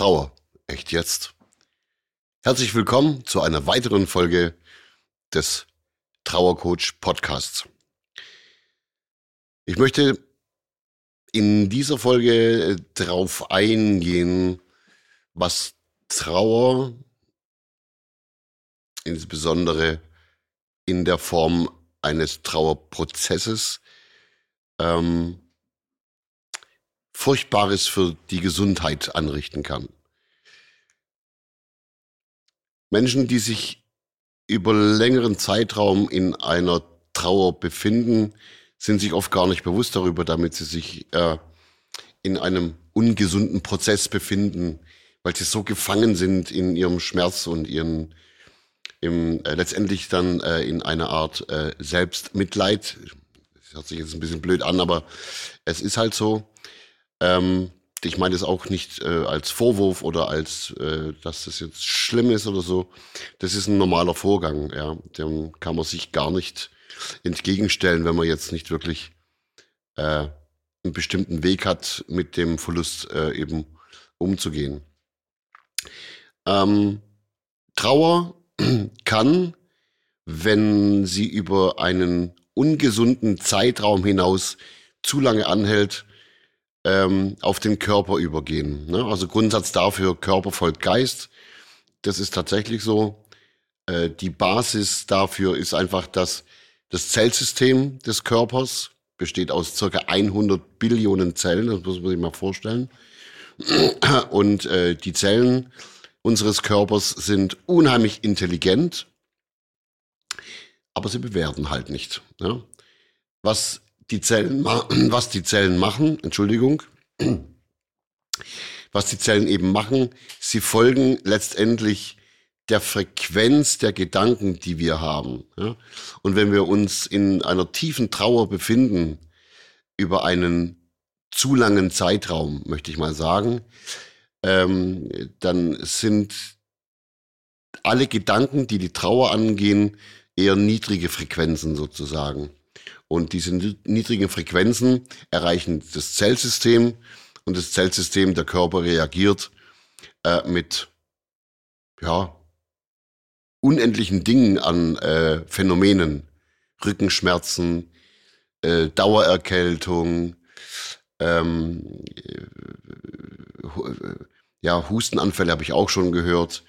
Trauer. Echt jetzt? Herzlich willkommen zu einer weiteren Folge des Trauercoach Podcasts. Ich möchte in dieser Folge darauf eingehen, was Trauer insbesondere in der Form eines Trauerprozesses Furchtbares für die Gesundheit anrichten kann. Menschen, die sich über längeren Zeitraum in einer Trauer befinden, sind sich oft gar nicht bewusst darüber, damit sie sich in einem ungesunden Prozess befinden, weil sie so gefangen sind in ihrem Schmerz und letztendlich dann in einer Art Selbstmitleid. Das hört sich jetzt ein bisschen blöd an, aber es ist halt so. Ich meine es auch nicht als Vorwurf oder als, dass das jetzt schlimm ist oder so. Das ist ein normaler Vorgang, ja. Dem kann man sich gar nicht entgegenstellen, wenn man jetzt nicht wirklich einen bestimmten Weg hat, mit dem Verlust eben umzugehen. Trauer kann, wenn sie über einen ungesunden Zeitraum hinaus zu lange anhält, auf den Körper übergehen. Ne? Also Grundsatz dafür, Körper folgt Geist. Das ist tatsächlich so. Die Basis dafür ist einfach, dass das Zellsystem des Körpers besteht aus circa 100 Billionen Zellen, das muss man sich mal vorstellen. Und die Zellen unseres Körpers sind unheimlich intelligent, aber sie bewerten halt nicht. Ne? Was die Zellen machen, was die Zellen eben machen, sie folgen letztendlich der Frequenz der Gedanken, die wir haben. Ja? Und wenn wir uns in einer tiefen Trauer befinden, über einen zu langen Zeitraum, möchte ich mal sagen, dann sind alle Gedanken, die die Trauer angehen, eher niedrige Frequenzen sozusagen. Und diese niedrigen Frequenzen erreichen das Zellsystem und das Zellsystem, der Körper reagiert mit unendlichen Dingen an Phänomenen. Rückenschmerzen, Dauererkältung, Hustenanfälle habe ich auch schon gehört.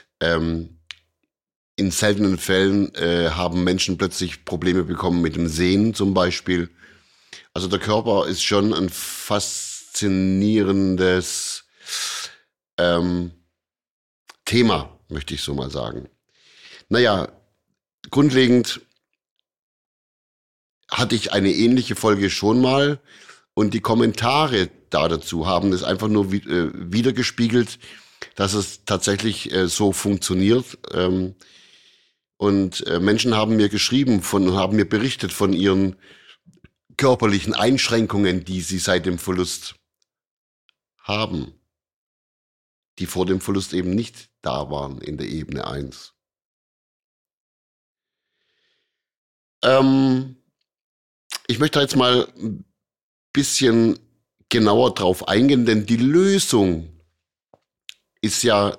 In seltenen Fällen haben Menschen plötzlich Probleme bekommen mit dem Sehen zum Beispiel. Also der Körper ist schon ein faszinierendes Thema, möchte ich so mal sagen. Naja, grundlegend hatte ich eine ähnliche Folge schon mal und die Kommentare dazu haben es einfach nur wiedergespiegelt, dass es tatsächlich so funktioniert. Und Menschen haben mir geschrieben haben mir berichtet von ihren körperlichen Einschränkungen, die sie seit dem Verlust haben, die vor dem Verlust eben nicht da waren in der Ebene 1. Ich möchte jetzt mal ein bisschen genauer drauf eingehen, denn die Lösung ist ja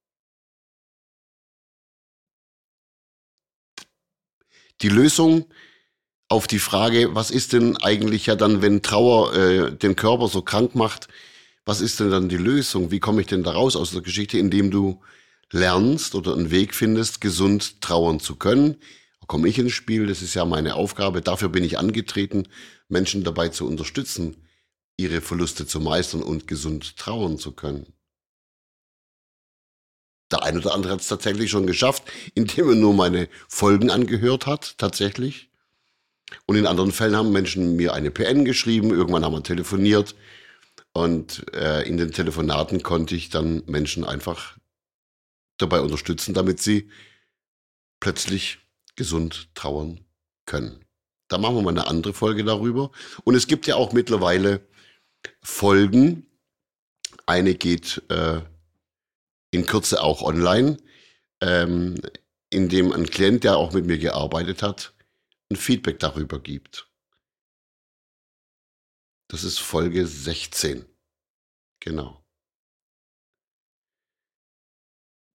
die Lösung auf die Frage, was ist denn eigentlich ja dann, wenn Trauer den Körper so krank macht, was ist denn dann die Lösung? Wie komme ich denn da raus aus der Geschichte, indem du lernst oder einen Weg findest, gesund trauern zu können? Da komme ich ins Spiel, das ist ja meine Aufgabe. Dafür bin ich angetreten, Menschen dabei zu unterstützen, ihre Verluste zu meistern und gesund trauern zu können. Der eine oder andere hat es tatsächlich schon geschafft, indem er nur meine Folgen angehört hat, tatsächlich. Und in anderen Fällen haben Menschen mir eine PN geschrieben, irgendwann haben wir telefoniert. Und in den Telefonaten konnte ich dann Menschen einfach dabei unterstützen, damit sie plötzlich gesund trauern können. Da machen wir mal eine andere Folge darüber. Und es gibt ja auch mittlerweile Folgen. Eine geht in Kürze auch online, in dem ein Klient, der auch mit mir gearbeitet hat, ein Feedback darüber gibt. Das ist Folge 16. Genau.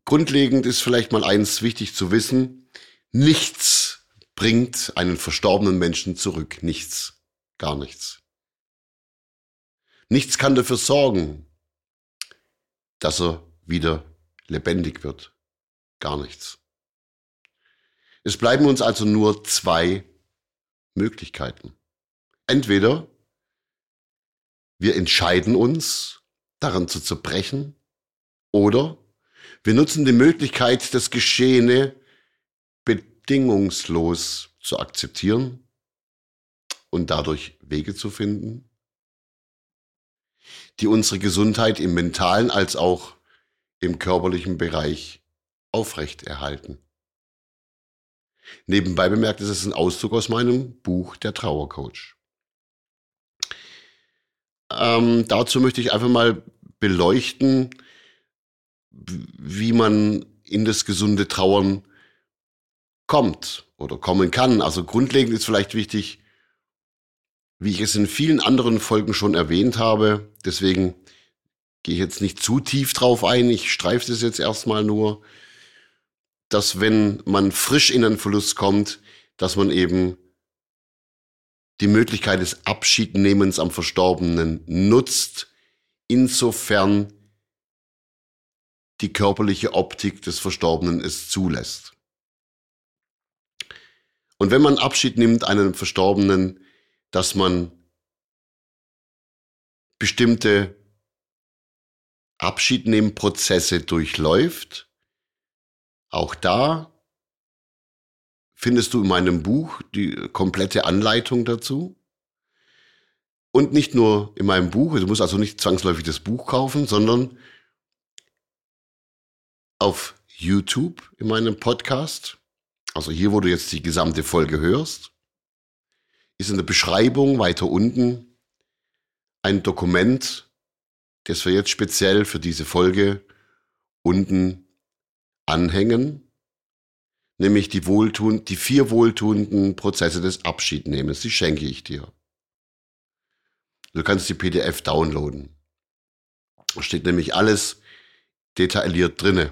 Grundlegend ist vielleicht mal eins wichtig zu wissen. Nichts bringt einen verstorbenen Menschen zurück. Nichts. Gar nichts. Nichts kann dafür sorgen, dass er wieder lebendig wird. Gar nichts. Es bleiben uns also nur zwei Möglichkeiten. Entweder wir entscheiden uns, daran zu zerbrechen, oder wir nutzen die Möglichkeit, das Geschehene bedingungslos zu akzeptieren und dadurch Wege zu finden, die unsere Gesundheit im mentalen als auch im körperlichen Bereich aufrechterhalten. Nebenbei bemerkt, ist es ein Auszug aus meinem Buch Der Trauercoach. Dazu möchte ich einfach mal beleuchten, wie man in das gesunde Trauern kommt oder kommen kann. Also grundlegend ist vielleicht wichtig, wie ich es in vielen anderen Folgen schon erwähnt habe, deswegen gehe ich jetzt nicht zu tief drauf ein, ich streife das jetzt erstmal nur, dass wenn man frisch in einen Verlust kommt, dass man eben die Möglichkeit des Abschiednehmens am Verstorbenen nutzt, insofern die körperliche Optik des Verstorbenen es zulässt. Und wenn man Abschied nimmt einem Verstorbenen, dass man bestimmte Abschiednehmprozesse durchläuft, auch da findest du in meinem Buch die komplette Anleitung dazu. Und nicht nur in meinem Buch, du musst also nicht zwangsläufig das Buch kaufen, sondern auf YouTube in meinem Podcast, also hier, wo du jetzt die gesamte Folge hörst, ist in der Beschreibung weiter unten ein Dokument, das wir jetzt speziell für diese Folge unten anhängen, nämlich die 4 wohltuenden Prozesse des Abschiednehmens. Die schenke ich dir. Du kannst die PDF downloaden. Da steht nämlich alles detailliert drinne.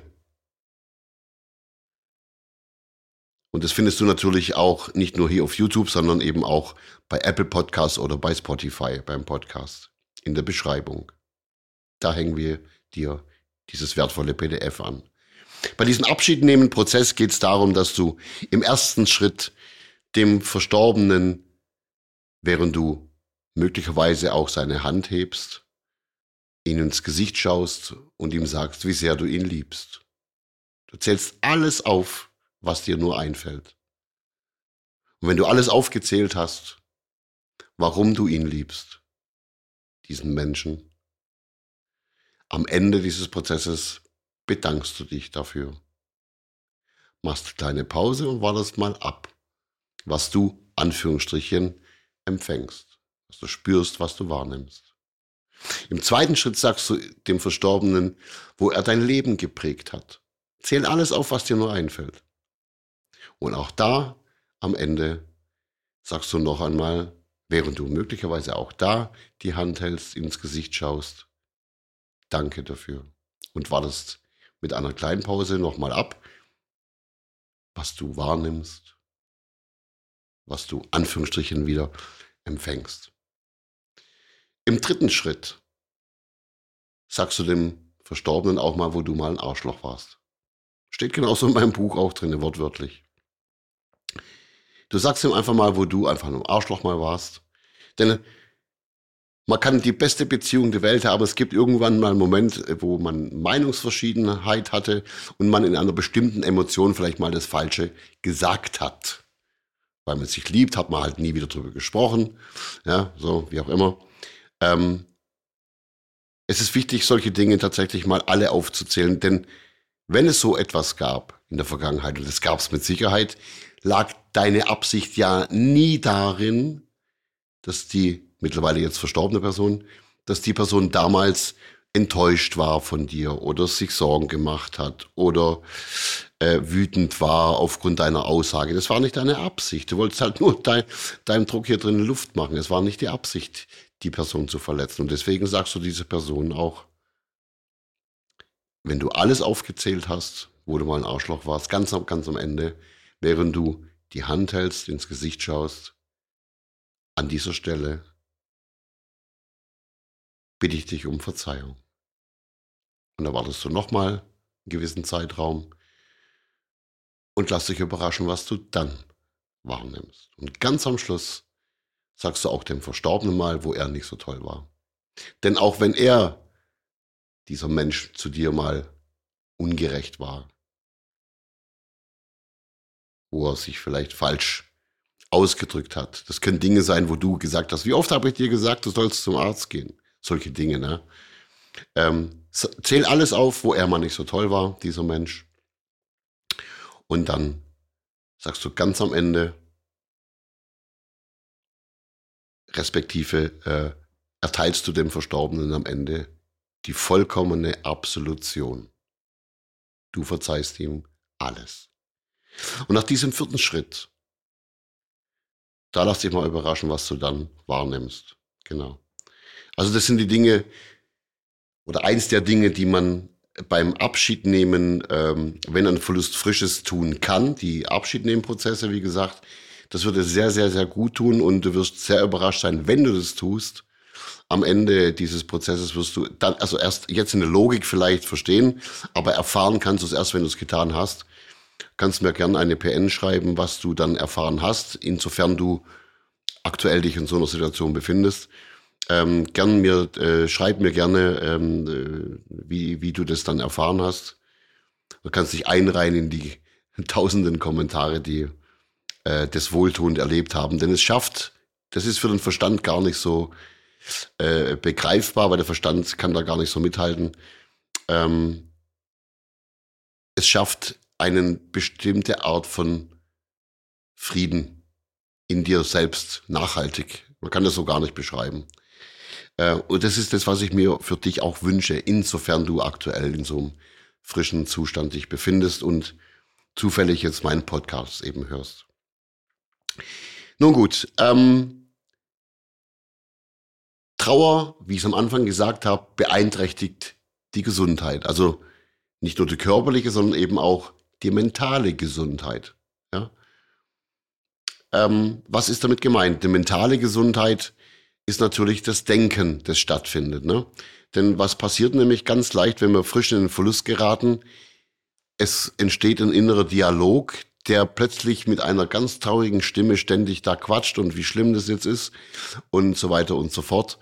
Und das findest du natürlich auch nicht nur hier auf YouTube, sondern eben auch bei Apple Podcasts oder bei Spotify beim Podcast in der Beschreibung. Da hängen wir dir dieses wertvolle PDF an. Bei diesem Abschiednehmen-Prozess geht es darum, dass du im ersten Schritt dem Verstorbenen, während du möglicherweise auch seine Hand hebst, ihn ins Gesicht schaust und ihm sagst, wie sehr du ihn liebst. Du zählst alles auf, was dir nur einfällt. Und wenn du alles aufgezählt hast, warum du ihn liebst, diesen Menschen, am Ende dieses Prozesses bedankst du dich dafür. Machst eine kleine Pause und wartest mal ab, was du, Anführungsstrichen, empfängst, was du spürst, was du wahrnimmst. Im zweiten Schritt sagst du dem Verstorbenen, wo er dein Leben geprägt hat. Zähl alles auf, was dir nur einfällt. Und auch da, am Ende, sagst du noch einmal, während du möglicherweise auch da die Hand hältst, ins Gesicht schaust, danke dafür. Und wartest mit einer kleinen Pause nochmal ab, was du wahrnimmst, was du Anführungsstrichen wieder empfängst. Im dritten Schritt sagst du dem Verstorbenen auch mal, wo du mal ein Arschloch warst. Steht genauso in meinem Buch auch drin, wortwörtlich. Du sagst ihm einfach mal, wo du einfach ein Arschloch mal warst. Denn man kann die beste Beziehung der Welt haben. Es gibt irgendwann mal einen Moment, wo man Meinungsverschiedenheit hatte und man in einer bestimmten Emotion vielleicht mal das Falsche gesagt hat. Weil man sich liebt, hat man halt nie wieder drüber gesprochen. Ja, so, wie auch immer. Es ist wichtig, solche Dinge tatsächlich mal alle aufzuzählen, denn wenn es so etwas gab in der Vergangenheit, und das gab es mit Sicherheit, lag deine Absicht ja nie darin, dass die mittlerweile jetzt verstorbene Person, dass die Person damals enttäuscht war von dir oder sich Sorgen gemacht hat oder wütend war aufgrund deiner Aussage. Das war nicht deine Absicht. Du wolltest halt nur deinem Druck hier drin Luft machen. Es war nicht die Absicht, die Person zu verletzen. Und deswegen sagst du dieser Person auch, wenn du alles aufgezählt hast, wo du mal ein Arschloch warst, ganz am Ende, während du die Hand hältst, ins Gesicht schaust, an dieser Stelle bitte ich dich um Verzeihung. Und da wartest du nochmal einen gewissen Zeitraum und lass dich überraschen, was du dann wahrnimmst. Und ganz am Schluss sagst du auch dem Verstorbenen mal, wo er nicht so toll war. Denn auch wenn er, dieser Mensch, zu dir mal ungerecht war, wo er sich vielleicht falsch ausgedrückt hat. Das können Dinge sein, wo du gesagt hast, wie oft habe ich dir gesagt, du sollst zum Arzt gehen? Solche Dinge, ne? Zähl alles auf, wo er mal nicht so toll war, dieser Mensch. Und dann sagst du ganz am Ende, respektive erteilst du dem Verstorbenen am Ende die vollkommene Absolution. Du verzeihst ihm alles. Und nach diesem 4. Schritt, da lass dich mal überraschen, was du dann wahrnimmst. Genau. Also das sind die Dinge oder eins der Dinge, die man beim Abschied nehmen, wenn ein Verlust Frisches tun kann. Die Abschiednehmprozesse, wie gesagt, das würde sehr, sehr, sehr gut tun und du wirst sehr überrascht sein, wenn du das tust. Am Ende dieses Prozesses wirst du dann, also erst jetzt in der Logik vielleicht verstehen, aber erfahren kannst du es erst, wenn du es getan hast. Kannst mir gerne eine PN schreiben, was du dann erfahren hast, insofern du aktuell dich in so einer Situation befindest. Schreib mir gerne, wie du das dann erfahren hast. Du kannst dich einreihen in die tausenden Kommentare, die das wohltuend erlebt haben. Denn das ist für den Verstand gar nicht so begreifbar, weil der Verstand kann da gar nicht so mithalten. Es schafft eine bestimmte Art von Frieden in dir selbst nachhaltig. Man kann das so gar nicht beschreiben. Und das ist das, was ich mir für dich auch wünsche, insofern du aktuell in so einem frischen Zustand dich befindest und zufällig jetzt meinen Podcast eben hörst. Nun gut, Trauer, wie ich es am Anfang gesagt habe, beeinträchtigt die Gesundheit. Also nicht nur die körperliche, sondern eben auch die mentale Gesundheit. Ja? Was ist damit gemeint? Die mentale Gesundheit ist natürlich das Denken, das stattfindet. Ne? Denn was passiert nämlich ganz leicht, wenn wir frisch in den Verlust geraten? Es entsteht ein innerer Dialog, der plötzlich mit einer ganz traurigen Stimme ständig da quatscht und wie schlimm das jetzt ist und so weiter und so fort.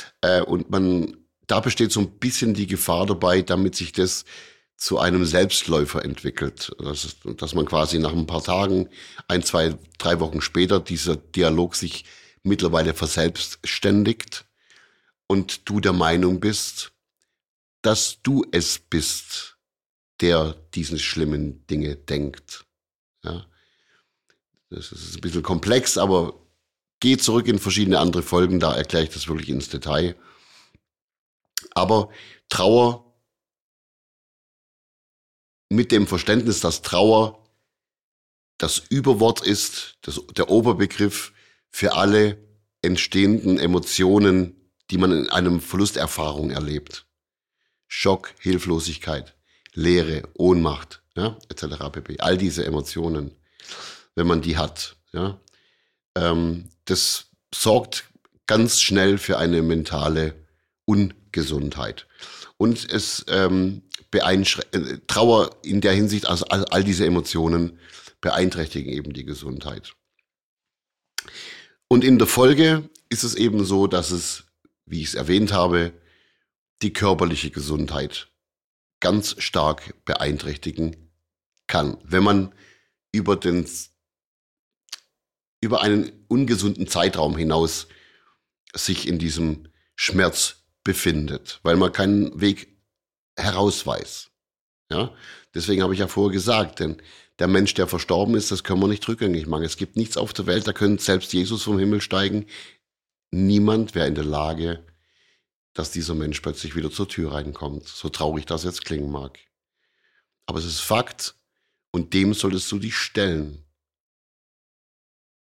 Da besteht so ein bisschen die Gefahr dabei, damit sich das zu einem Selbstläufer entwickelt. Dass man quasi nach ein paar Tagen, 1, 2, 3 Wochen später, dieser Dialog sich mittlerweile verselbstständigt und du der Meinung bist, dass du es bist, der diese schlimmen Dinge denkt. Ja? Das ist ein bisschen komplex, aber geh zurück in verschiedene andere Folgen, da erkläre ich das wirklich ins Detail. Aber Trauer mit dem Verständnis, dass Trauer das Überwort ist, der Oberbegriff für alle entstehenden Emotionen, die man in einem Verlusterfahrung erlebt. Schock, Hilflosigkeit, Leere, Ohnmacht, ja, etc. pp. All diese Emotionen, wenn man die hat, ja, das sorgt ganz schnell für eine mentale Ungesundheit. Und es Trauer in der Hinsicht, also all diese Emotionen beeinträchtigen eben die Gesundheit. Und in der Folge ist es eben so, dass es, wie ich es erwähnt habe, die körperliche Gesundheit ganz stark beeinträchtigen kann, wenn man über einen ungesunden Zeitraum hinaus sich in diesem Schmerz befindet, weil man keinen Weg heraus weiß. Ja? Deswegen habe ich ja vorher gesagt, denn der Mensch, der verstorben ist, das können wir nicht rückgängig machen. Es gibt nichts auf der Welt, da könnte selbst Jesus vom Himmel steigen. Niemand wäre in der Lage, dass dieser Mensch plötzlich wieder zur Tür reinkommt, so traurig das jetzt klingen mag. Aber es ist Fakt und dem solltest du dich stellen.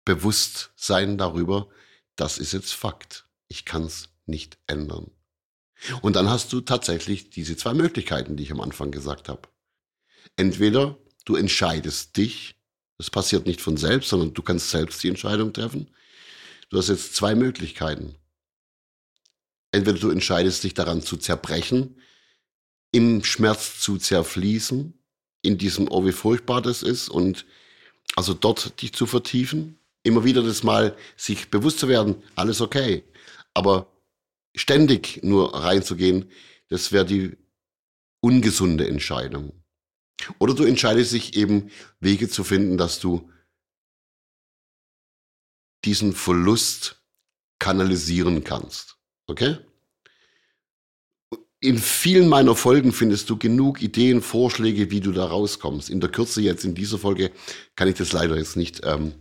Bewusst sein darüber, das ist jetzt Fakt. Ich kann es nicht ändern. Und dann hast du tatsächlich diese zwei Möglichkeiten, die ich am Anfang gesagt habe. Entweder du entscheidest dich, das passiert nicht von selbst, sondern du kannst selbst die Entscheidung treffen. Du hast jetzt zwei Möglichkeiten. Entweder du entscheidest dich daran zu zerbrechen, im Schmerz zu zerfließen, in diesem, oh wie furchtbar das ist und also dort dich zu vertiefen, immer wieder das Mal sich bewusst zu werden, alles okay. Aber ständig nur reinzugehen, das wäre die ungesunde Entscheidung. Oder du entscheidest dich eben, Wege zu finden, dass du diesen Verlust kanalisieren kannst. Okay? In vielen meiner Folgen findest du genug Ideen, Vorschläge, wie du da rauskommst. In der Kürze jetzt in dieser Folge kann ich das leider jetzt nicht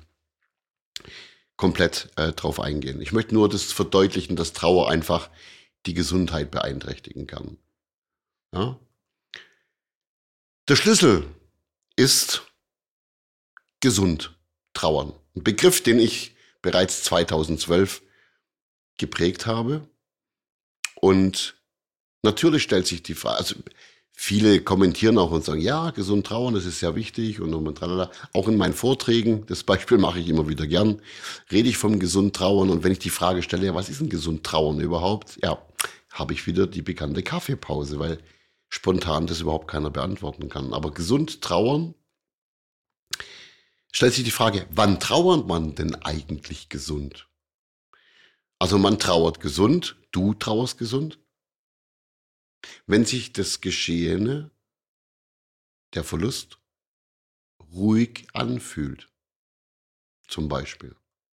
komplett drauf eingehen. Ich möchte nur das verdeutlichen, dass Trauer einfach die Gesundheit beeinträchtigen kann. Ja? Der Schlüssel ist gesund trauern. Ein Begriff, den ich bereits 2012 geprägt habe. Und natürlich stellt sich die Frage, also viele kommentieren auch und sagen, ja, gesund trauern, das ist sehr wichtig und tralala. Auch in meinen Vorträgen, das Beispiel mache ich immer wieder gern, rede ich vom gesund trauern und wenn ich die Frage stelle, ja, was ist ein gesund trauern überhaupt? Ja, habe ich wieder die bekannte Kaffeepause, weil spontan das überhaupt keiner beantworten kann. Aber gesund trauern, stellt sich die Frage, wann trauert man denn eigentlich gesund? Also man trauert gesund, du trauerst gesund, wenn sich das Geschehene, der Verlust, ruhig anfühlt, zum Beispiel.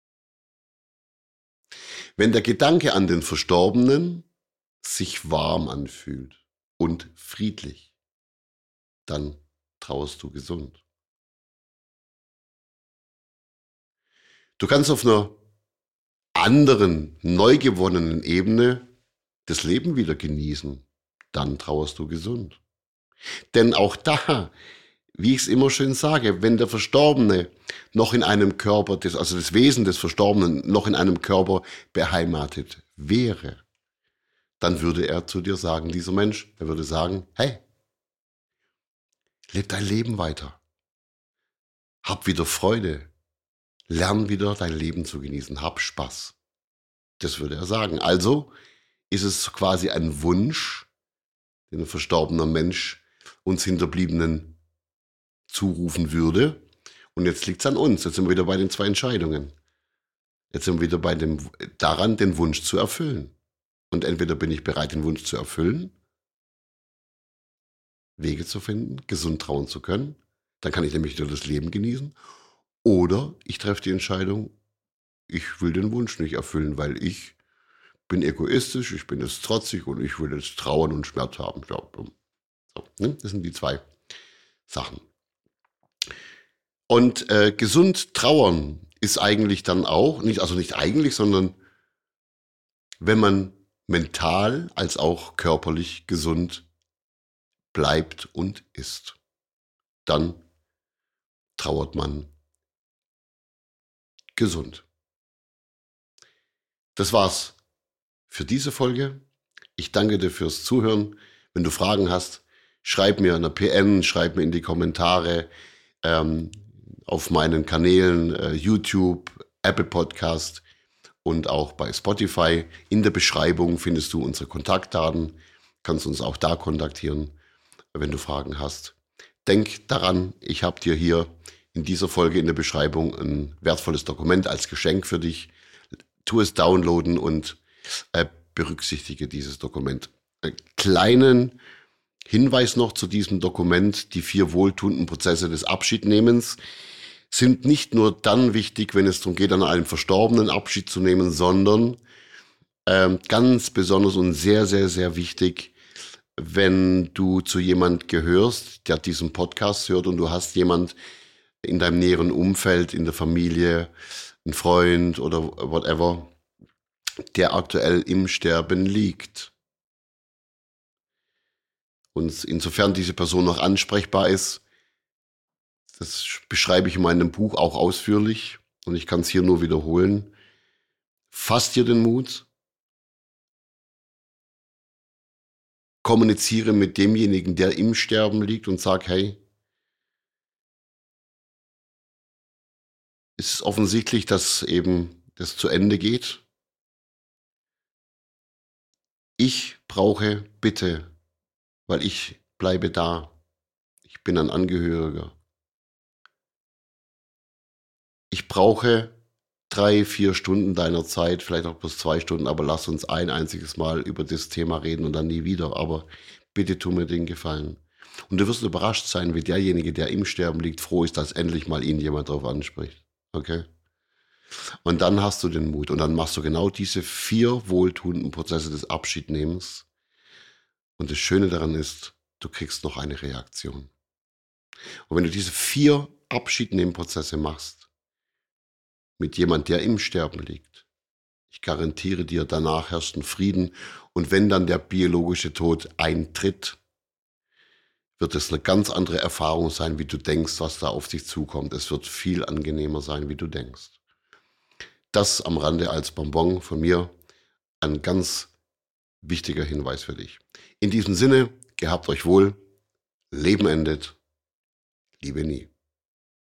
Wenn der Gedanke an den Verstorbenen sich warm anfühlt und friedlich, dann trauerst du gesund. Du kannst auf einer anderen, neu gewonnenen Ebene das Leben wieder genießen, dann trauerst du gesund. Denn auch da, wie ich es immer schön sage, wenn der Verstorbene noch in einem Körper, also das Wesen des Verstorbenen noch in einem Körper beheimatet wäre, dann würde er zu dir sagen, dieser Mensch, er würde sagen, hey, leb dein Leben weiter, hab wieder Freude, lern wieder dein Leben zu genießen, hab Spaß. Das würde er sagen. Also ist es quasi ein Wunsch, den ein verstorbener Mensch uns Hinterbliebenen zurufen würde. Und jetzt liegt es an uns. Jetzt sind wir wieder bei den zwei Entscheidungen. Jetzt sind wir wieder bei daran, den Wunsch zu erfüllen. Und entweder bin ich bereit, den Wunsch zu erfüllen, Wege zu finden, gesund trauen zu können. Dann kann ich nämlich wieder das Leben genießen. Oder ich treffe die Entscheidung, ich will den Wunsch nicht erfüllen, weil ich bin egoistisch, ich bin jetzt trotzig und ich will jetzt trauern und Schmerz haben. Ja, so, ne? Das sind die zwei Sachen. Und gesund trauern ist eigentlich dann auch, nicht eigentlich, sondern wenn man mental als auch körperlich gesund bleibt und ist, dann trauert man gesund. Das war's für diese Folge. Ich danke dir fürs Zuhören. Wenn du Fragen hast, schreib mir eine PN, schreib mir in die Kommentare auf meinen Kanälen YouTube, Apple Podcast und auch bei Spotify. In der Beschreibung findest du unsere Kontaktdaten. Kannst uns auch da kontaktieren, wenn du Fragen hast. Denk daran, ich habe dir hier in dieser Folge in der Beschreibung ein wertvolles Dokument als Geschenk für dich. Tu es downloaden und berücksichtige dieses Dokument. Kleinen Hinweis noch zu diesem Dokument: Die 4 wohltuenden Prozesse des Abschiednehmens sind nicht nur dann wichtig, wenn es darum geht, an einem Verstorbenen Abschied zu nehmen, sondern ganz besonders und sehr, sehr, sehr wichtig, wenn du zu jemand gehörst, der diesen Podcast hört und du hast jemand in deinem näheren Umfeld, in der Familie, ein Freund oder whatever, der aktuell im Sterben liegt. Und insofern diese Person noch ansprechbar ist, das beschreibe ich in meinem Buch auch ausführlich und ich kann es hier nur wiederholen. Fass dir den Mut, kommuniziere mit demjenigen, der im Sterben liegt und sag, hey, es ist offensichtlich, dass eben das zu Ende geht. Ich brauche bitte, weil ich bleibe da. Ich bin ein Angehöriger. Ich brauche 3, 4 Stunden deiner Zeit, vielleicht auch plus 2 Stunden, aber lass uns ein einziges Mal über das Thema reden und dann nie wieder. Aber bitte tu mir den Gefallen. Und du wirst überrascht sein, wie derjenige, der im Sterben liegt, froh ist, dass endlich mal ihn jemand darauf anspricht. Okay? Und dann hast du den Mut und dann machst du genau diese 4 wohltuenden Prozesse des Abschiednehmens. Und das Schöne daran ist, du kriegst noch eine Reaktion. Und wenn du diese 4 Abschiednehmprozesse machst, mit jemand, der im Sterben liegt, ich garantiere dir, danach herrscht ein Frieden. Und wenn dann der biologische Tod eintritt, wird es eine ganz andere Erfahrung sein, wie du denkst, was da auf dich zukommt. Es wird viel angenehmer sein, wie du denkst. Das am Rande als Bonbon von mir, ein ganz wichtiger Hinweis für dich. In diesem Sinne, gehabt euch wohl, Leben endet, Liebe nie.